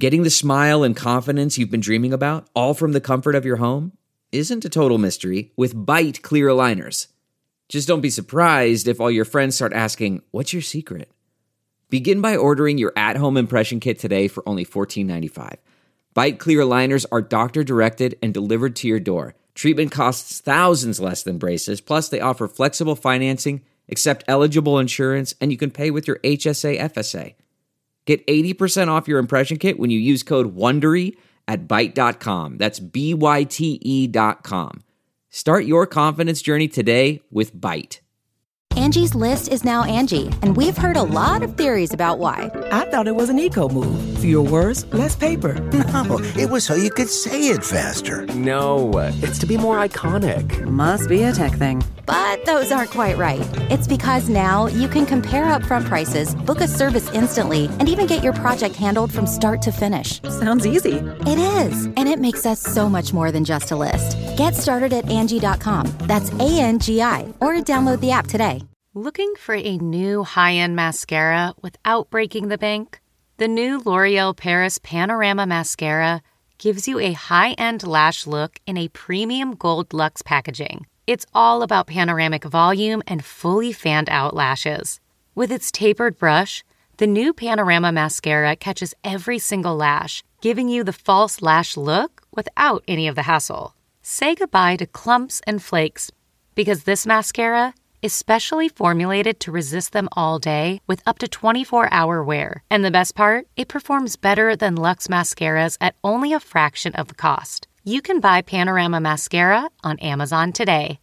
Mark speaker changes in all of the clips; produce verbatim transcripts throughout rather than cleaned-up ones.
Speaker 1: Getting the smile and confidence you've been dreaming about, all from the comfort of your home, isn't a total mystery with Byte clear aligners. Just don't be surprised if all your friends start asking, "What's your secret?" Begin by ordering your at-home impression kit today for only fourteen ninety-five. Byte clear aligners are doctor-directed and delivered to your door. Treatment costs thousands less than braces, plus they offer flexible financing, accept eligible insurance, and you can pay with your H S A F S A. Get eighty percent off your impression kit when you use code WONDERY at byte dot com. That's B Y T E dot com. Start your confidence journey today with Byte.
Speaker 2: Angie's List is now Angie, and we've heard a lot of theories about why.
Speaker 3: I thought it was an eco move. Fewer words, less paper.
Speaker 4: No, it was so you could say it faster.
Speaker 5: No, it's to be more iconic.
Speaker 6: Must be a tech thing.
Speaker 2: But those aren't quite right. It's because now you can compare upfront prices, book a service instantly, and even get your project handled from start to finish.
Speaker 6: Sounds easy.
Speaker 2: It is, and it makes us so much more than just a list. Get started at Angie dot com. That's A N G I, or download the app today.
Speaker 7: Looking for a new high-end mascara without breaking the bank? The new L'Oreal Paris Panorama Mascara gives you a high-end lash look in a premium gold luxe packaging. It's all about panoramic volume and fully fanned-out lashes. With its tapered brush, the new Panorama Mascara catches every single lash, giving you the false lash look without any of the hassle. Say goodbye to clumps and flakes, because this mascara is specially formulated to resist them all day with up to twenty-four hour wear. And the best part? It performs better than Luxe mascaras at only a fraction of the cost. You can buy Panorama Mascara on Amazon today.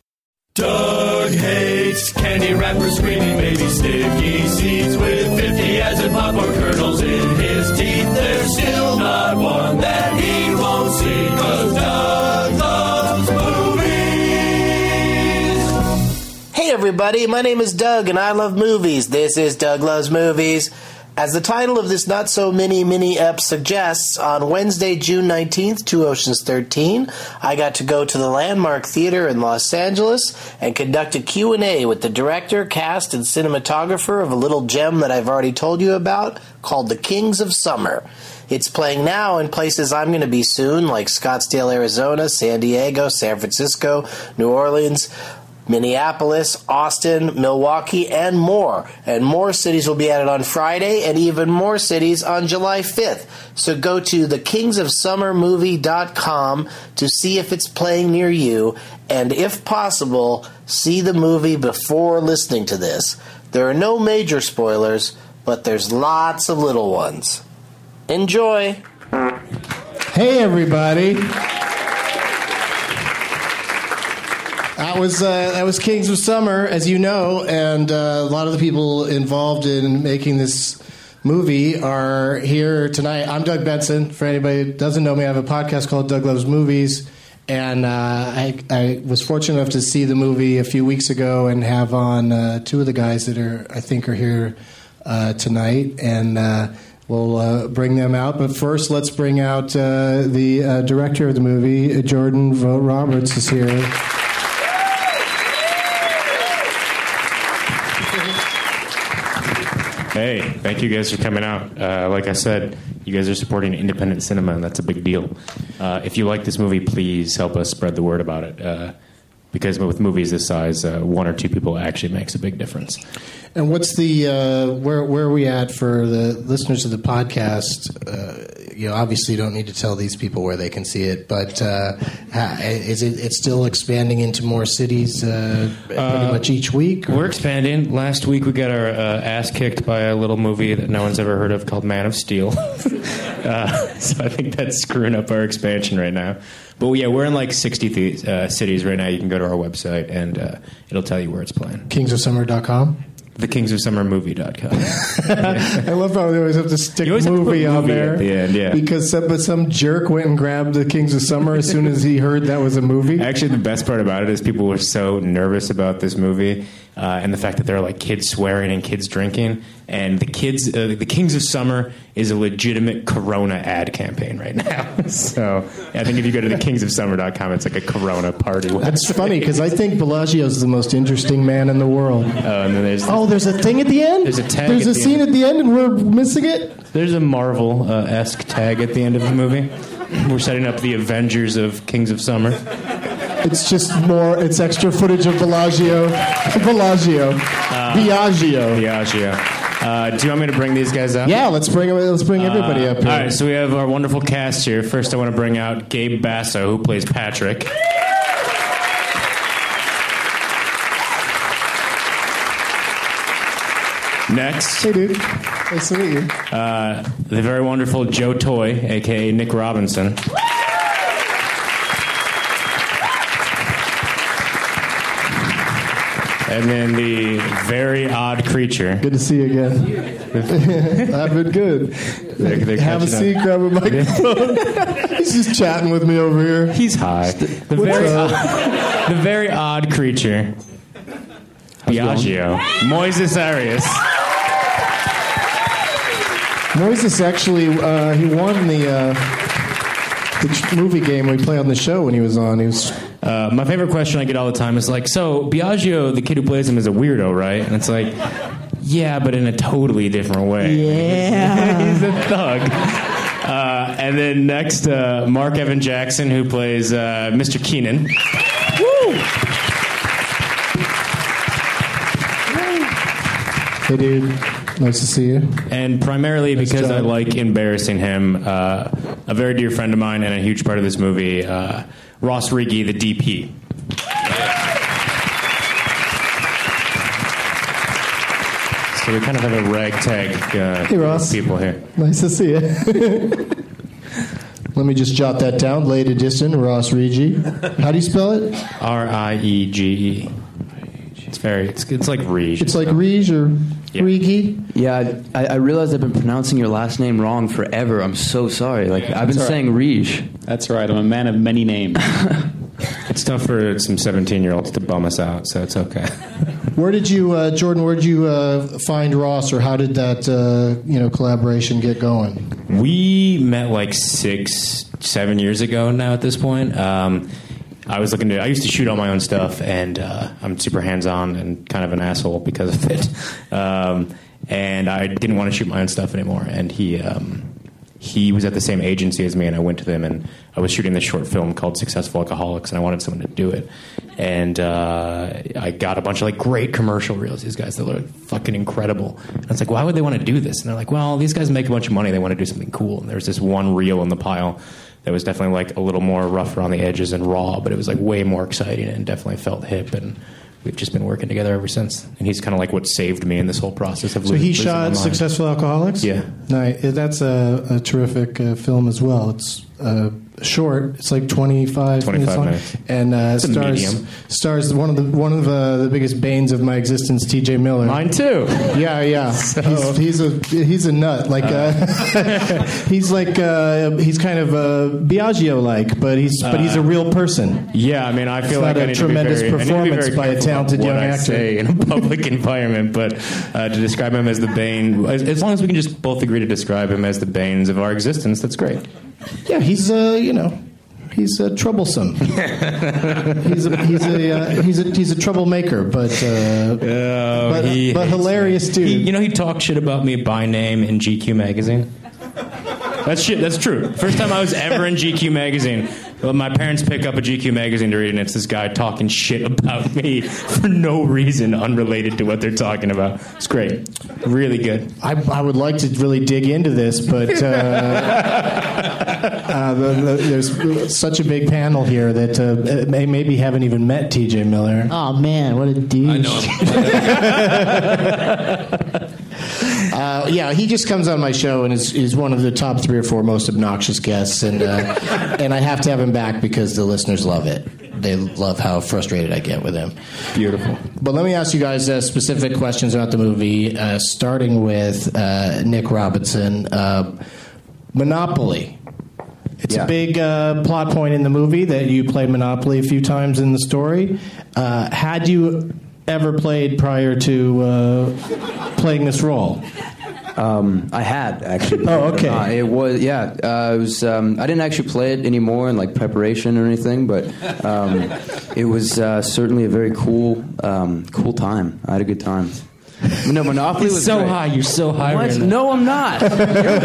Speaker 8: Doug hates candy wrappers, screaming baby sticky seeds with fifty as in popcorn kernels in his teeth. There's still not one that he won't see, 'cause Doug loves movies.
Speaker 9: Hey everybody, my name is Doug and I love movies. This is Doug Loves Movies. As the title of this not-so-mini mini-ep suggests, on Wednesday, June nineteenth, Two Oceans thirteen, I got to go to the Landmark Theater in Los Angeles and conduct a Q and A with the director, cast, and cinematographer of a little gem that I've already told you about called The Kings of Summer. It's playing now in places I'm going to be soon, like Scottsdale, Arizona, San Diego, San Francisco, New Orleans, Minneapolis, Austin, Milwaukee, and more. And more cities will be added on Friday, and even more cities on July fifth. So go to the kings of summer movie dot com to see if it's playing near you, and if possible, see the movie before listening to this. There are no major spoilers, but there's lots of little ones. Enjoy!
Speaker 10: Hey everybody! That was uh, that was Kings of Summer, as you know, and uh, a lot of the people involved in making this movie are here tonight. I'm Doug Benson. For anybody that doesn't know me, I have a podcast called Doug Loves Movies, and uh, I, I was fortunate enough to see the movie a few weeks ago and have on uh, two of the guys that are I think are here uh, tonight, and uh, we'll uh, bring them out. But first, let's bring out uh, the uh, director of the movie, Jordan Vogt Roberts, is here.
Speaker 11: Hey, thank you guys for coming out. Uh, like I said, you guys are supporting independent cinema, and that's a big deal. Uh, if you like this movie, please help us spread the word about it. Uh, because with movies this size, uh, one or two people actually makes a big difference.
Speaker 10: And what's the uh, where where are we at for the listeners of the podcast? Uh, you know, obviously, you don't need to tell these people where they can see it, but uh, is it it's still expanding into more cities uh, pretty uh, much each week? Or?
Speaker 11: We're expanding. Last week, we got our uh, ass kicked by a little movie that no one's ever heard of called Man of Steel. uh, so I think that's screwing up our expansion right now. But yeah, we're in like sixty th- uh, cities right now. You can go to our website, and uh, it'll tell you where it's playing.
Speaker 10: kings of summer dot com
Speaker 11: the kings of summer movie dot com.
Speaker 10: I love how they always have to stick movie,
Speaker 11: have to
Speaker 10: movie on there
Speaker 11: at the end, yeah.
Speaker 10: Because some, but some jerk went and grabbed the Kings of Summer as soon as he heard that was a movie.
Speaker 11: Actually, the best part about it is people were so nervous about this movie. uh, and the fact that there are like kids swearing and kids drinking. And the kids, uh, the Kings of Summer is a legitimate Corona ad campaign right now. So I think if you go to the kings of summer dot com, it's like a Corona party.
Speaker 10: That's funny because I think Bellagio's the most interesting man in the world.
Speaker 11: Oh, and then there's
Speaker 10: oh, there's a thing at the end.
Speaker 11: There's a tag.
Speaker 10: There's
Speaker 11: at
Speaker 10: a
Speaker 11: the
Speaker 10: scene
Speaker 11: end.
Speaker 10: at the end, and we're missing it.
Speaker 11: There's a Marvel-esque tag at the end of the movie. We're setting up the Avengers of Kings of Summer.
Speaker 10: It's just more. It's extra footage of Bellagio. Bellagio. Uh, Biagio.
Speaker 11: Biagio. Uh, do you want me to bring these guys up?
Speaker 10: Yeah, let's bring let's bring everybody
Speaker 11: uh,
Speaker 10: up here.
Speaker 11: All right, so we have our wonderful cast here. First, I want to bring out Gabe Basso, who plays Patrick. Next.
Speaker 10: Hey, dude. Nice to meet you.
Speaker 11: Uh, the very wonderful Joe Toy, a k a. Nick Robinson. And then the very odd creature.
Speaker 10: Good to see you again. I've been good.
Speaker 11: They're, they're
Speaker 10: Have a seat, up. Grab a microphone. He's just chatting with me over here.
Speaker 11: He's high. The very, odd, the very odd creature. Biagio. Moises Arias.
Speaker 10: Moises actually, uh, he won the, uh, the movie game we play on the show when he was on. He was...
Speaker 11: Uh, my favorite question I get all the time is like, so Biagio, the kid who plays him, is a weirdo, right? And it's like, yeah, but in a totally different way.
Speaker 3: Yeah.
Speaker 11: He's a thug. Uh, and then next, uh, Mark Evan Jackson, who plays uh, Mister Keenan.
Speaker 10: Woo! Hey, dude. Nice to see you.
Speaker 11: And primarily nice because job. I like embarrassing him, uh, a very dear friend of mine and a huge part of this movie, uh, Ross Riggy, the D P. So we kind of have a ragtag uh,
Speaker 10: hey, Ross.
Speaker 11: people here.
Speaker 10: Nice to see you. Let me just jot that down. Late edition, Ross Riggy. How do you spell it?
Speaker 11: R I E G E. It's very, it's, it's like Rige.
Speaker 10: It's like Rige or yeah. Riggy?
Speaker 12: Yeah, I, I realize I've been pronouncing your last name wrong forever. I'm so sorry. Like I've been
Speaker 13: That's
Speaker 12: saying
Speaker 13: right.
Speaker 12: Rige.
Speaker 13: That's right. I'm a man of many names.
Speaker 11: It's tough for some seventeen-year-olds to bum us out, so it's okay.
Speaker 10: Where did you, uh, Jordan? Where did you uh, find Ross, or how did that, uh, you know, collaboration get going?
Speaker 11: We met like six, seven years ago now. At this point, um, I was looking to. I used to shoot all my own stuff, and uh, I'm super hands-on and kind of an asshole because of it. Um, and I didn't want to shoot my own stuff anymore. And he um, he was at the same agency as me, and I went to them, and I was shooting this short film called Successful Alcoholics, and I wanted someone to do it. And uh, I got a bunch of like great commercial reels. These guys that look fucking incredible. And I was like, why would they want to do this? And they're like, well, these guys make a bunch of money. They want to do something cool. And there was this one reel in the pile that was definitely like a little more rough around the edges and raw, but it was like way more exciting and definitely felt hip. And we've just been working together ever since. And he's kind of like what saved me in this whole process of.
Speaker 10: So he shot Successful Alcoholics.
Speaker 11: Yeah,
Speaker 10: nice. That's a, a terrific uh, film as well. It's uh, short. It's like twenty-five,
Speaker 11: twenty-five
Speaker 10: minutes,
Speaker 11: minutes.
Speaker 10: And uh,
Speaker 11: it's
Speaker 10: stars stars one of the one of uh, the biggest banes of my existence, T J Miller.
Speaker 11: Mine too.
Speaker 10: Yeah, yeah.
Speaker 11: So.
Speaker 10: He's, he's a he's a nut. Like uh, uh, he's like uh, he's kind of uh, Biagio like, but he's but he's a real person.
Speaker 11: Yeah, I mean, I feel
Speaker 10: it's
Speaker 11: like
Speaker 10: not
Speaker 11: I
Speaker 10: a
Speaker 11: need
Speaker 10: tremendous
Speaker 11: to be very,
Speaker 10: performance
Speaker 11: I need to be very
Speaker 10: by a talented young
Speaker 11: what
Speaker 10: actor.
Speaker 11: I say in a public environment, but uh, to describe him as the bane, as, as long as we can just both agree to describe him as the banes of our existence, that's great.
Speaker 10: Yeah, he's uh, you know. He's uh, troublesome. he's a he's a uh, he's a he's a troublemaker, but uh,
Speaker 11: oh,
Speaker 10: but,
Speaker 11: he
Speaker 10: but hilarious
Speaker 11: me.
Speaker 10: dude.
Speaker 11: He, you know, he talked shit about me by name in G Q magazine. That's shit. That's true. First time I was ever in G Q magazine. Well, my parents pick up a G Q magazine to read, and it's this guy talking shit about me for no reason, unrelated to what they're talking about. It's great. Really good.
Speaker 10: I, I would like to really dig into this, but uh, uh, the, the, there's such a big panel here that uh, may, maybe haven't even met T J Miller.
Speaker 14: Oh, man, what a douche.
Speaker 8: I know him.
Speaker 10: Uh, yeah, he just comes on my show and is, is one of the top three or four most obnoxious guests, and uh, and I have to have him back because the listeners love it. They love how frustrated I get with him.
Speaker 11: Beautiful.
Speaker 10: But let me ask you guys uh, specific questions about the movie, uh, starting with uh, Nick Robinson. Uh, Monopoly. It's
Speaker 12: Yeah.
Speaker 10: a big uh, plot point in the movie that you play Monopoly a few times in the story. Uh, had you ever played prior to uh, playing this role?
Speaker 12: Um, I had actually.
Speaker 10: Oh, okay.
Speaker 12: Uh, it was yeah. Uh, it was. Um, I didn't actually play it anymore in like preparation or anything, but um, it was uh, certainly a very cool, um, cool time. I had a good time. No, Monopoly
Speaker 11: He's
Speaker 12: was
Speaker 11: so
Speaker 12: great.
Speaker 11: high. You're so high.
Speaker 12: What?
Speaker 11: Right now.
Speaker 12: No, I'm not. You're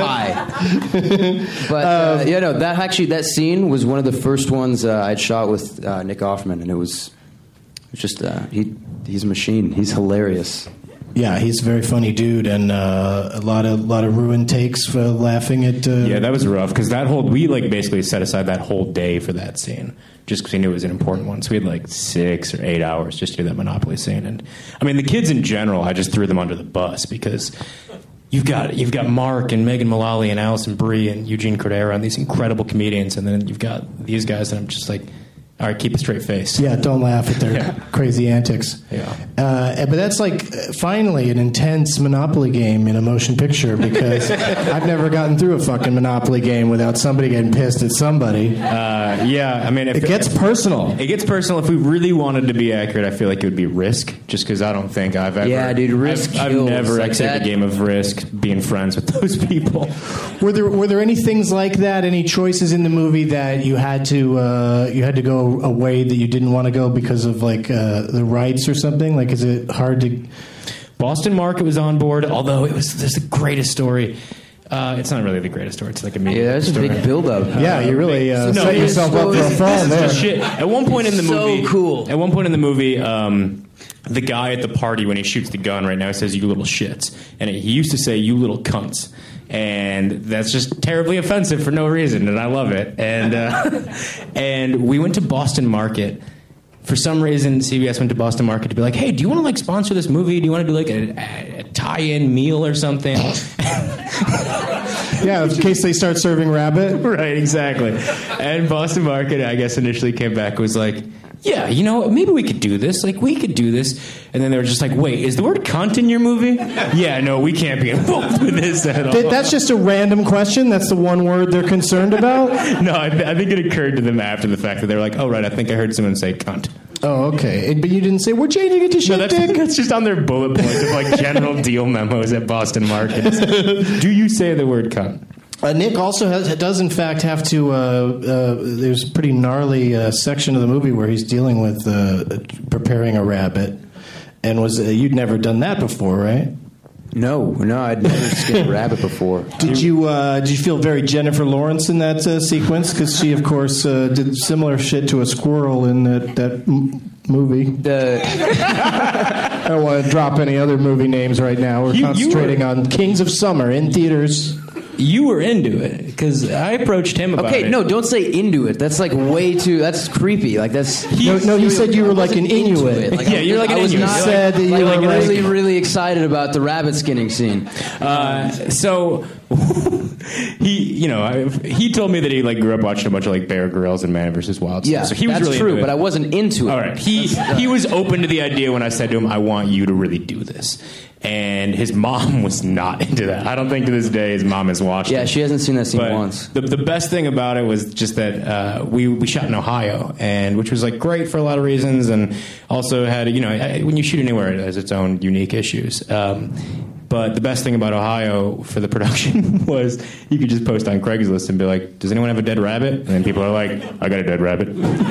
Speaker 12: high. But uh, yeah, no. That actually, that scene was one of the first ones uh, I'd shot with uh, Nick Offerman, and it was, it was just uh, he. He's a machine. He's hilarious.
Speaker 10: Yeah, he's a very funny dude, and uh, a lot of lot of ruined takes for laughing at. Uh,
Speaker 11: Yeah, that was rough because that whole we like basically set aside that whole day for that scene just because we knew it was an important one. So we had like six or eight hours just to do that Monopoly scene, and I mean the kids in general, I just threw them under the bus because you've got you've got Mark and Megan Mullally and Allison Brie and Eugene Cordero and these incredible comedians, and then you've got these guys, and I'm just like. All right, keep a straight face.
Speaker 10: Yeah, don't laugh at their
Speaker 11: yeah.
Speaker 10: crazy antics.
Speaker 11: Yeah.
Speaker 10: Uh, but that's like, uh, finally, an intense Monopoly game in a motion picture because I've never gotten through a fucking Monopoly game without somebody getting pissed at somebody.
Speaker 11: Uh, yeah, I mean... If,
Speaker 10: it gets
Speaker 11: if,
Speaker 10: personal.
Speaker 11: It gets personal. If we really wanted to be accurate, I feel like it would be Risk, just because I don't think I've ever...
Speaker 12: Yeah, dude, Risk
Speaker 11: I've, I've
Speaker 12: kills.
Speaker 11: never
Speaker 12: Like
Speaker 11: exited
Speaker 12: that-
Speaker 11: a game of Risk being friends with those people.
Speaker 10: Were there were there any things like that? Any choices in the movie that you had to uh, you had to go a way that you didn't want to go because of like uh, the rights or something? Like, is it hard to?
Speaker 11: Boston Market was on board, although it was there's the greatest story. Uh, it's not really the greatest story. It's like a media
Speaker 12: Yeah, that's a
Speaker 11: story.
Speaker 12: big build-up.
Speaker 10: Yeah, you really uh,
Speaker 11: No,
Speaker 10: set
Speaker 11: it's
Speaker 10: yourself
Speaker 12: so-
Speaker 10: up for a
Speaker 12: this
Speaker 10: fall
Speaker 11: This is
Speaker 10: there.
Speaker 11: the shit. At one point in the
Speaker 12: So
Speaker 11: movie,
Speaker 12: cool.
Speaker 11: At one point in the movie, um, the guy at the party when he shoots the gun right now he says "you little shits," and he used to say "you little cunts," and that's just terribly offensive for no reason, and I love it. And uh, and we went to Boston Market. For some reason, C B S went to Boston Market to be like, "Hey, do you want to like sponsor this movie? Do you want to do like a, a, a tie-in meal or something?"
Speaker 10: Yeah, in case they start serving rabbit.
Speaker 11: Right, exactly. And Boston Market, I guess, initially came back and was like, yeah, you know, maybe we could do this. Like, we could do this. And then they were just like, wait, is the word cunt in your movie? Yeah, no, we can't be involved with this at all.
Speaker 10: Th- That's just a random question. That's the one word they're concerned about.
Speaker 11: No, I, th- I think it occurred to them after the fact that they were like, oh, right, I think I heard someone say cunt.
Speaker 10: Oh, okay. But you didn't say, we're changing it to shit
Speaker 11: No, that's,
Speaker 10: dick.
Speaker 11: that's just on their bullet points of like general deal memos at Boston Market. Do you say the word cunt?
Speaker 10: Uh, Nick also has, does, in fact, have to. Uh, uh, there's a pretty gnarly uh, section of the movie where he's dealing with uh, preparing a rabbit, and was uh, you'd never done that before, right?
Speaker 12: No, no, I'd never skinned a rabbit before.
Speaker 10: Did you? Uh, did you feel very Jennifer Lawrence in that uh, sequence? Because she, of course, uh, did similar shit to a squirrel in that that m- movie.
Speaker 12: The,
Speaker 10: I don't want to drop any other movie names right now. We're
Speaker 11: You- you
Speaker 10: concentrating
Speaker 11: were-
Speaker 10: on Kings of Summer in theaters.
Speaker 11: You were into it because I approached him about
Speaker 12: okay,
Speaker 11: it.
Speaker 12: no, don't say into it. That's like way too. That's creepy. Like that's.
Speaker 10: No, no, he said you were
Speaker 12: I
Speaker 10: like an
Speaker 12: wasn't into
Speaker 10: Inuit.
Speaker 12: it. Like,
Speaker 11: Yeah, you're like
Speaker 12: I
Speaker 11: an
Speaker 12: was
Speaker 11: Inuit.
Speaker 12: not
Speaker 11: You
Speaker 10: said that you
Speaker 12: like,
Speaker 10: were like-
Speaker 12: really, really excited about the rabbit skinning scene.
Speaker 11: Uh, so he, you know, I, he told me that he like grew up watching a bunch of like Bear Grylls and Man versus Wild.
Speaker 12: Yeah,
Speaker 11: so he was
Speaker 12: that's
Speaker 11: really
Speaker 12: true,
Speaker 11: into it.
Speaker 12: but I wasn't into it.
Speaker 11: All right, he he was open to the idea when I said to him, "I want you to really do this," and his mom was not into that. I don't think to this day his mom has watched
Speaker 12: Yeah,
Speaker 11: it.
Speaker 12: she hasn't seen that scene
Speaker 11: But
Speaker 12: once.
Speaker 11: The, the best thing about it was just that uh, we we shot in Ohio, and which was like great for a lot of reasons, and also had you know when you shoot anywhere it has its own unique issues. Um, but the best thing about Ohio for the production was you could just post on Craigslist and be like, "Does anyone have a dead rabbit?" And then people are like, "I got a dead rabbit."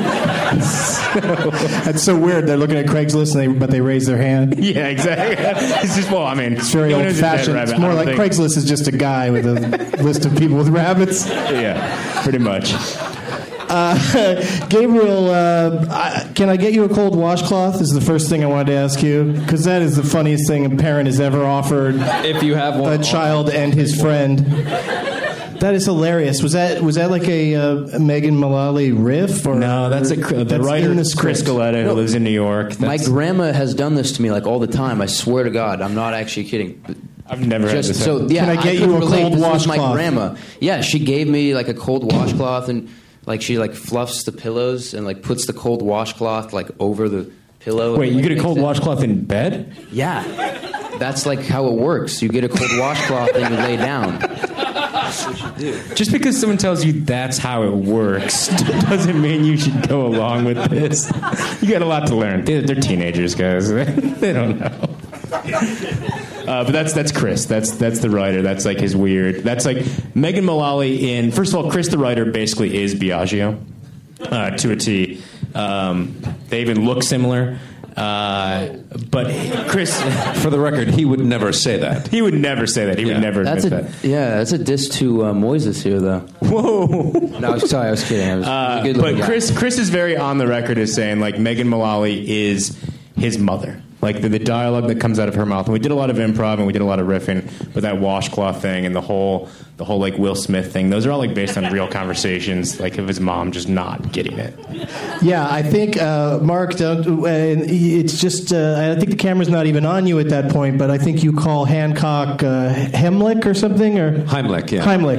Speaker 10: That's so weird. They're looking at Craigslist, and they, but they raise their hand.
Speaker 11: Yeah, exactly. It's just well, I mean,
Speaker 10: It's very
Speaker 11: no one
Speaker 10: old
Speaker 11: knows a dead
Speaker 10: fashioned.
Speaker 11: rabbit.
Speaker 10: It's more
Speaker 11: I
Speaker 10: like
Speaker 11: don't think-
Speaker 10: Craigslist is just a guy with a list of people with rabbits.
Speaker 11: Yeah, pretty much.
Speaker 10: Uh, Gabriel, uh, I, can I get you a cold washcloth? Is the first thing I wanted to ask you, because that is the funniest thing a parent has ever offered
Speaker 13: If you have one,
Speaker 10: a child and his friend. That is hilarious. Was that was that like a, uh, a Megan Mullally riff? Or
Speaker 11: No, that's a the
Speaker 10: that's
Speaker 11: writer
Speaker 10: in the
Speaker 11: Chris
Speaker 10: script?
Speaker 11: Galetta who
Speaker 12: No.
Speaker 11: lives in New York.
Speaker 12: My
Speaker 11: That's-
Speaker 12: grandma has done this to me like all the time. I swear to God, I'm not actually kidding.
Speaker 11: I've never had
Speaker 12: Just
Speaker 11: this.
Speaker 12: so
Speaker 11: happen.
Speaker 12: yeah,
Speaker 10: Can I get you
Speaker 12: couldn't
Speaker 10: a
Speaker 12: relate.
Speaker 10: cold
Speaker 12: This was my
Speaker 10: washcloth?
Speaker 12: grandma. Yeah, she gave me like a cold washcloth, and like she like fluffs the pillows and like puts the cold washcloth like over the pillow.
Speaker 11: Wait,
Speaker 12: and,
Speaker 11: you
Speaker 12: like,
Speaker 11: get a
Speaker 12: makes
Speaker 11: cold
Speaker 12: it-
Speaker 11: washcloth in bed?
Speaker 12: Yeah, that's like how it works. You get a cold washcloth and you lay down. That's what you do.
Speaker 11: Just because someone tells you that's how it works doesn't mean you should go along with this. You got a lot to learn. They're, they're teenagers, guys. They don't know. Uh, but that's that's Chris. That's that's the writer. That's like his weird. That's like Megan Mullally in. First of all, Chris the writer basically is Biagio uh, to a T. Um, they even look similar. Uh, but Chris,
Speaker 14: for the record, he would never say that.
Speaker 11: He would never say that. He
Speaker 14: yeah.
Speaker 11: would never
Speaker 12: that's
Speaker 11: admit
Speaker 12: a,
Speaker 11: that.
Speaker 12: Yeah, that's a diss to uh, Moises here, though.
Speaker 11: Whoa!
Speaker 12: No, I was sorry. I was kidding. I was,
Speaker 11: uh,
Speaker 12: I was a good
Speaker 11: but Chris, guy. Chris is very on the record as saying like Megan Mullally is his mother. Like the, the dialogue that comes out of her mouth, and we did a lot of improv and we did a lot of riffing with that washcloth thing and the whole, the whole like Will Smith thing. Those are all like based on real conversations, like of his mom just not getting it.
Speaker 10: Yeah, I think uh, Mark, don't, uh, it's just uh, I think the camera's not even on you at that point, but I think you call Hancock uh, Heimlich or something, or
Speaker 14: Heimlich, yeah.
Speaker 10: Heimlich.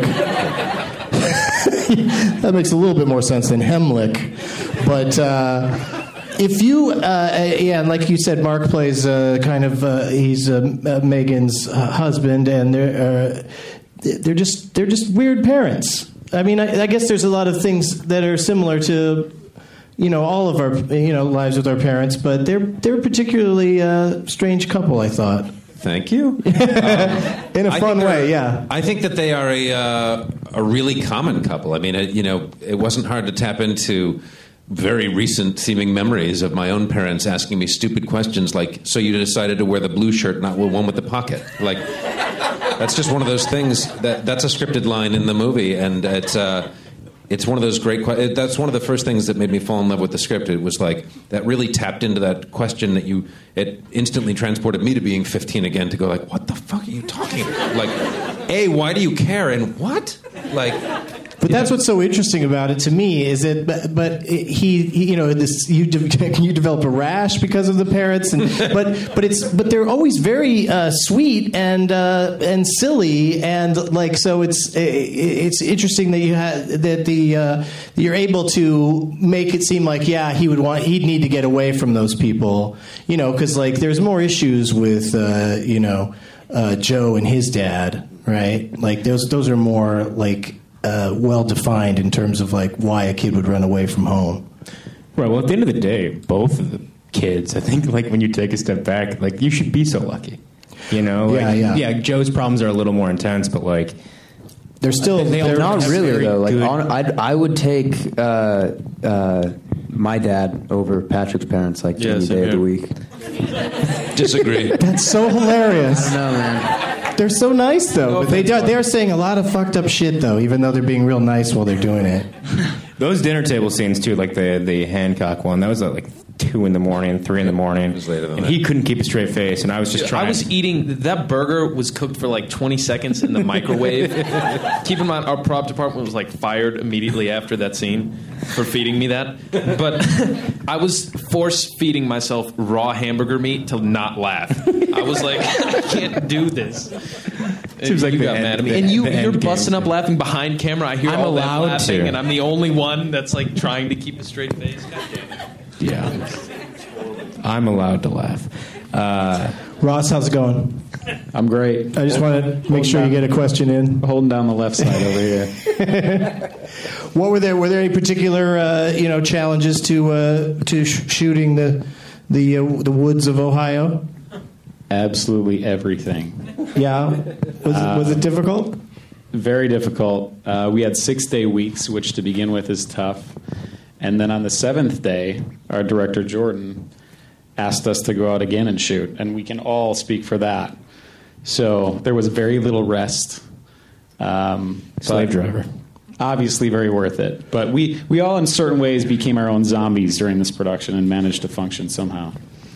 Speaker 10: That makes a little bit more sense than Heimlich, but. Uh, If you, uh, yeah, and like you said, Mark plays uh, kind of, uh, he's uh, uh, Megan's uh, husband, and they're uh, they're just they're just weird parents. I mean, I, I guess there's a lot of things that are similar to, you know, all of our you know lives with our parents, but they're they're a particularly uh, strange couple, I thought.
Speaker 14: Thank you. Um,
Speaker 10: In a fun way, yeah.
Speaker 14: I think that they are a uh, a really common couple. I mean, it, you know, it wasn't hard to tap into very recent seeming memories of my own parents asking me stupid questions like, so you decided to wear the blue shirt, not the one with the pocket. Like, that's just one of those things that that's a scripted line in the movie, and it's uh, it's one of those great que- that's one of the first things that made me fall in love with the script. It was like that really tapped into that question that you it instantly transported me to being fifteen again, to go like, what the fuck are you talking about? Like, A, why do you care, and what? Like,
Speaker 10: but that's what's so interesting about it to me is that, but, but he, he, you know, this you de- can you develop a rash because of the parents, and but but it's but they're always very uh, sweet and uh, and silly, and like so it's it's interesting that you had that the uh, you're able to make it seem like yeah he would want he'd need to get away from those people, you know, because like there's more issues with uh, you know uh, Joe and his dad, right? Like those those are more like. Uh, well defined in terms of like why a kid would run away from home.
Speaker 11: Right. Well, at the end of the day, both of the kids, I think, like when you take a step back, like you should be so lucky. You know, like,
Speaker 10: yeah, yeah.
Speaker 11: yeah. Joe's problems are a little more intense, but like
Speaker 10: they're still
Speaker 11: they,
Speaker 12: they're not really though. Like on, I'd, I would take uh, uh, my dad over Patrick's parents like
Speaker 14: yeah,
Speaker 12: any day
Speaker 14: here.
Speaker 12: of the week.
Speaker 14: Disagree.
Speaker 10: That's so hilarious.
Speaker 12: I don't know, man.
Speaker 10: They're so nice, though. But they do, they're saying a lot of fucked up shit, though, even though they're being real nice while they're doing it.
Speaker 11: Those dinner table scenes, too, like the the Hancock one, that was at like two in the morning, three in the morning. It was later than and that. He couldn't keep a straight face, and I was just
Speaker 15: Dude,
Speaker 11: trying.
Speaker 15: I was eating, that burger was cooked for like twenty seconds in the microwave. Keep in mind, our prop department was like fired immediately after that scene for feeding me that. But I was force feeding myself raw hamburger meat to not laugh. I was like, I can't do this.
Speaker 11: Seems like
Speaker 15: you
Speaker 11: the
Speaker 15: got
Speaker 11: end,
Speaker 15: mad at me,
Speaker 11: the,
Speaker 15: and you,
Speaker 11: the
Speaker 15: you're
Speaker 11: end
Speaker 15: busting
Speaker 11: game.
Speaker 15: up laughing behind camera. I hear
Speaker 11: I'm
Speaker 15: all that
Speaker 11: allowed
Speaker 15: laughing,
Speaker 11: to.
Speaker 15: and I'm the only one that's like trying to keep a straight face. God damn it.
Speaker 11: Yeah, I'm allowed to laugh. Uh,
Speaker 10: Ross, how's it going?
Speaker 13: I'm great.
Speaker 10: I just want to make sure
Speaker 13: down,
Speaker 10: you get a question in.
Speaker 13: Holding down the left side over here.
Speaker 10: What were there? Were there any particular uh, you know challenges to uh, to sh- shooting the the uh, the woods of Ohio?
Speaker 13: Absolutely everything.
Speaker 10: Yeah, was it, was it difficult?
Speaker 13: Very difficult. Uh, we had six day weeks, which to begin with is tough. And then on the seventh day, our director Jordan asked us to go out again and shoot, and we can all speak for that. So there was very little rest. Um,
Speaker 11: Slave driver.
Speaker 13: Obviously very worth it. But we, we all in certain ways became our own zombies during this production and managed to function somehow.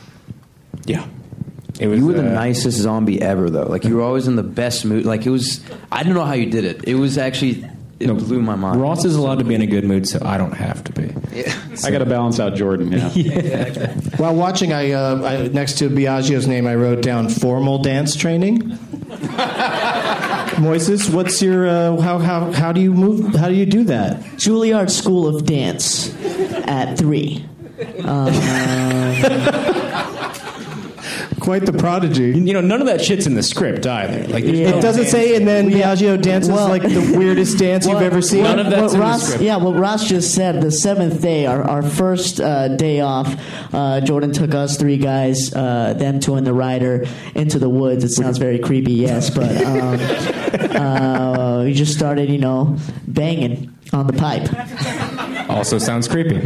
Speaker 11: Yeah. It was,
Speaker 12: you were the
Speaker 11: uh,
Speaker 12: nicest zombie ever, though. Like you were always in the best mood. Like it was, I don't know how you did it. It was actually, it no, blew my mind.
Speaker 11: Ross is allowed to be in a good mood, so I don't have to be.
Speaker 12: Yeah.
Speaker 13: So. I got to balance out Jordan. Yeah.
Speaker 10: yeah. While watching, I, uh, I next to Biagio's name, I wrote down formal dance training. Moises, what's your uh, how how how do you move? How do you do that?
Speaker 16: Juilliard School of Dance at three. Um,
Speaker 10: Quite the prodigy.
Speaker 11: You know, none of that shit's in the script either. Like, there's
Speaker 10: It
Speaker 11: no
Speaker 10: doesn't
Speaker 11: dance.
Speaker 10: say, and then Biagio dances
Speaker 16: Well-
Speaker 10: like the weirdest dance you've
Speaker 16: Well,
Speaker 10: ever seen.
Speaker 11: None of that's
Speaker 16: what
Speaker 11: in the
Speaker 16: Ross,
Speaker 11: script.
Speaker 16: Yeah, what Ross just said, the seventh day, our, our first uh, day off, uh, Jordan took us three guys, uh, them two and the rider, into the woods. It sounds very creepy, yes, but um, uh, we just started, you know, banging on the pipe.
Speaker 11: Also sounds creepy.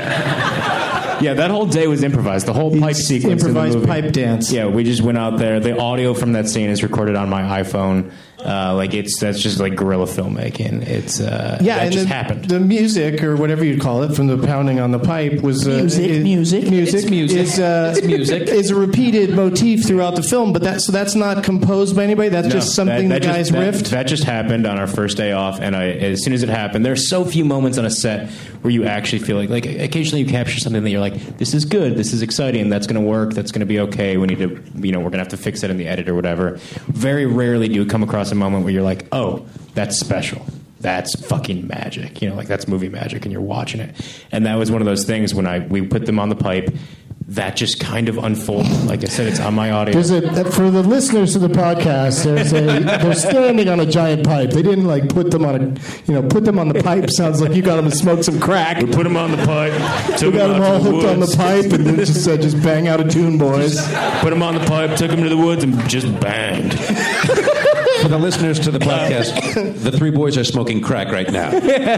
Speaker 11: Yeah, that whole day was improvised. The whole pipe sequence.
Speaker 10: improvised
Speaker 11: in the movie.
Speaker 10: pipe dance.
Speaker 11: Yeah, we just went out there. The audio from that scene is recorded on my iPhone. Uh, like it's that's just like guerrilla filmmaking. It's uh,
Speaker 10: Yeah,
Speaker 11: that
Speaker 10: and
Speaker 11: just
Speaker 10: the,
Speaker 11: happened.
Speaker 10: the music or whatever you'd call it from the pounding on the pipe was uh,
Speaker 16: Music,
Speaker 10: is,
Speaker 16: music.
Speaker 10: music,
Speaker 15: It's music.
Speaker 10: is uh,
Speaker 15: It's music.
Speaker 10: is a repeated motif throughout the film. But that so that's not composed by anybody. That's
Speaker 11: No,
Speaker 10: just something
Speaker 11: that-
Speaker 10: the
Speaker 11: that
Speaker 10: guys
Speaker 11: just, that-
Speaker 10: riffed.
Speaker 11: That, just happened on our first day off, and I, as soon as it happened, there's so few moments on a set where you actually feel like, like occasionally you capture something that you're like, this is good, this is exciting, that's going to work, that's going to be okay. We need to, you know, we're going to have to fix it in the edit or whatever. Very rarely do you come across a moment where you're like, oh, that's special. That's fucking magic. You know, like that's movie magic, and you're watching it. And that was one of those things when I we put them on the pipe. That just kind of unfolded. Like I said, it's on my audio.
Speaker 10: There's a for the listeners to the podcast. There's a they're standing on a giant pipe. They didn't like put them on a you know put them on the pipe. Sounds like you got them to smoke some crack.
Speaker 11: We put them on the pipe.
Speaker 10: We
Speaker 11: Took
Speaker 10: got them
Speaker 11: them out
Speaker 10: all
Speaker 11: to the
Speaker 10: hooked on the
Speaker 11: woods.
Speaker 10: pipe and then just said, just bang out a tune, boys.
Speaker 11: Put them on the pipe, took them to the woods, and just banged.
Speaker 14: For the listeners to the podcast, the three boys are smoking crack right now.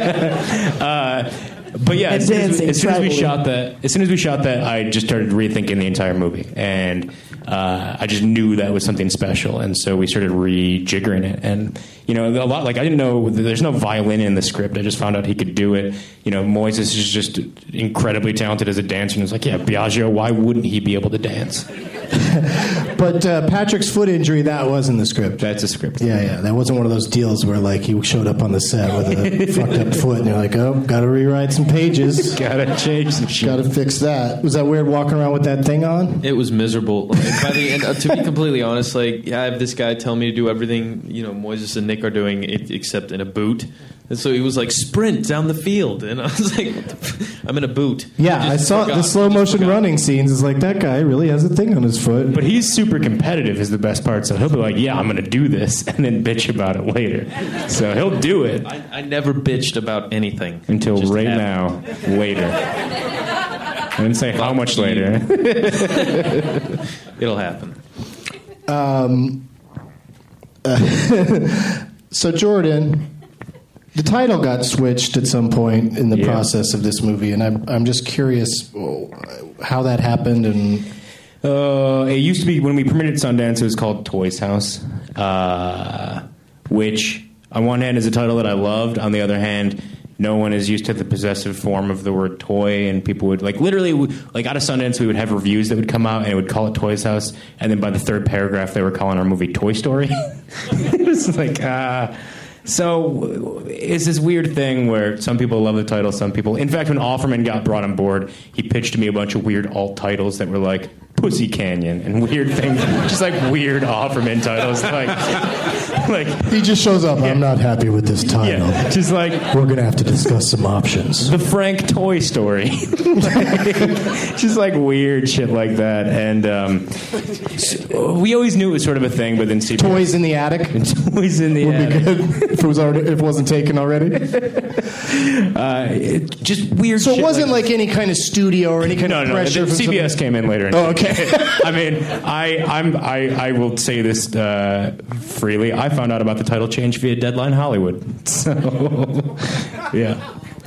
Speaker 11: uh, but yeah,
Speaker 16: And
Speaker 11: as soon as,
Speaker 16: dancing
Speaker 11: we, as soon as we
Speaker 16: tribally.
Speaker 11: shot that, as soon as we shot that, I just started rethinking the entire movie, and uh, I just knew that was something special, and so we started rejiggering it. And you know, a lot like I didn't know there's no violin in the script. I just found out he could do it. You know, Moises is just incredibly talented as a dancer, and it's like, yeah, Biagio, why wouldn't he be able to dance?
Speaker 10: But uh, Patrick's foot injury, that was in the script.
Speaker 11: That's a script.
Speaker 10: Yeah, yeah. That wasn't one of those deals where like he showed up on the set with a fucked up foot, and you're like, oh, got to rewrite some pages.
Speaker 11: Gotta change some shit.
Speaker 10: Got to fix that. Was that weird walking around with that thing on?
Speaker 15: It was miserable. Like, by the end, uh, to be completely honest, like yeah, I have this guy telling me to do everything you know Moises and Nick are doing, it, except in a boot. And so he was like, sprint down the field, and I was like, what the f- I'm in a boot.
Speaker 10: Yeah, I,
Speaker 15: just
Speaker 10: saw
Speaker 15: forgot.
Speaker 10: the slow motion running scenes. Is like that guy really has a thing on his foot.
Speaker 11: But he's super competitive is the best part. So he'll be like, yeah, I'm going to do this, and then bitch about it later. So he'll do it.
Speaker 15: I, I never bitched about anything.
Speaker 11: Until
Speaker 15: Just
Speaker 11: right
Speaker 15: happened.
Speaker 11: now, later. I didn't say how much
Speaker 15: you.
Speaker 11: later.
Speaker 15: It'll happen.
Speaker 10: Um, uh, so Jordan, the title got switched at some point in the
Speaker 11: Yeah.
Speaker 10: process of this movie, and I'm I'm just curious how that happened. And
Speaker 11: Uh, it used to be, when we premiered at Sundance, it was called Toys House, uh, which on one hand is a title that I loved. On the other hand, no one is used to the possessive form of the word toy, and people would, like, literally, like, out of Sundance, we would have reviews that would come out, and it would call it Toys House, and then by the third paragraph, they were calling our movie Toy Story. It was like, uh... So it's this weird thing where some people love the title, some people... In fact, when Offerman got brought on board, he pitched to me a bunch of weird alt titles that were like Pussy Canyon and weird things, just like weird Offerman titles. Like, like
Speaker 10: he just shows up. I'm not happy with this title.
Speaker 11: Yeah, just like
Speaker 10: we're gonna have to discuss some options.
Speaker 11: The Frank Toy Story, like, just like weird shit like that. And um, so we always knew it was sort of a thing, but then C B S,
Speaker 10: Toys in the attic.
Speaker 11: Toys in the
Speaker 10: Would
Speaker 11: attic.
Speaker 10: be good if it was already if it wasn't taken already.
Speaker 11: Uh, it, just weird.
Speaker 10: So it
Speaker 11: shit
Speaker 10: wasn't like, any kind of studio or any kind
Speaker 11: no,
Speaker 10: of
Speaker 11: no.
Speaker 10: pressure.
Speaker 11: the
Speaker 10: from
Speaker 11: C B S
Speaker 10: some-
Speaker 11: came in later. And
Speaker 10: Oh, okay.
Speaker 11: I mean, I, I'm, I, I will say this uh, freely. I found out about the title change via Deadline Hollywood. So, yeah.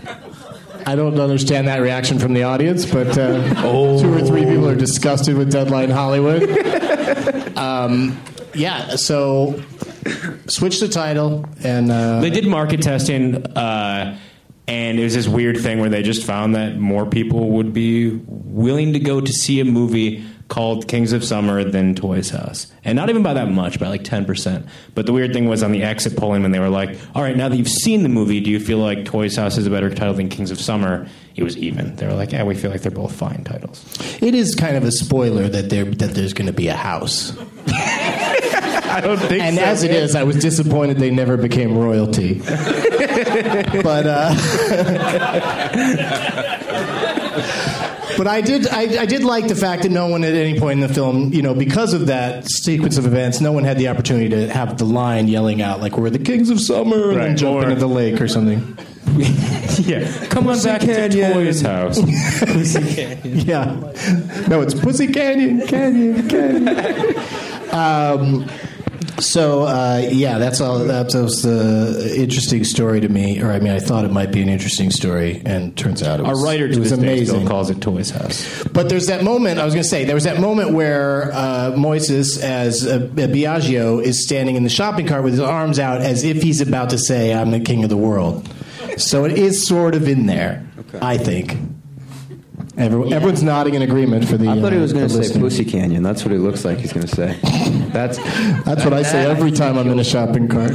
Speaker 10: I don't understand that reaction from the audience, but uh, oh. two or three people are disgusted with Deadline Hollywood. um, yeah, so switch the title and uh,
Speaker 11: They did market testing, uh, and it was this weird thing where they just found that more people would be willing to go to see a movie called Kings of Summer than Toys House. And not even by that much, by like ten percent. But the weird thing was on the exit polling when they were like, all right, now that you've seen the movie, do you feel like Toys House is a better title than Kings of Summer? It was even. They were like, yeah, we feel like they're both fine titles.
Speaker 10: it is kind of a spoiler that there that there's going to be a house.
Speaker 11: I don't think
Speaker 10: and
Speaker 11: so.
Speaker 10: as it is, I was disappointed they never became royalty. But uh, But I did, I, I did like the fact that no one at any point in the film, you know, because of that sequence of events, no one had the opportunity to have the line yelling out like "We're the kings of summer" and
Speaker 11: Right,
Speaker 10: then jump
Speaker 11: or-
Speaker 10: into the lake or something.
Speaker 11: Yeah, come on
Speaker 10: Pussy
Speaker 11: back
Speaker 10: Canyon.
Speaker 11: to Toy's house.
Speaker 10: Yeah, no, it's Pussy Canyon, Canyon, Canyon. Um, so uh, yeah, that's all. That was the interesting story to me, or I mean, I thought it might be an interesting story, and turns out it was.
Speaker 11: Our writer to
Speaker 10: it was
Speaker 11: this day
Speaker 10: amazing.
Speaker 11: still calls it Toy's house.
Speaker 10: But there's that moment, I was going to say, there was that moment where uh, Moises, as uh, Biagio, is standing in the shopping cart with his arms out as if he's about to say, I'm the king of the world. So it is sort of in there, okay. I think. Everyone, yeah. Everyone's nodding in agreement for the
Speaker 12: I thought he was
Speaker 10: uh,
Speaker 12: going to say
Speaker 10: listener.
Speaker 12: Pussy Canyon. That's what it looks like he's going to say. That's
Speaker 10: That's what I say every time I'm in a shopping cart.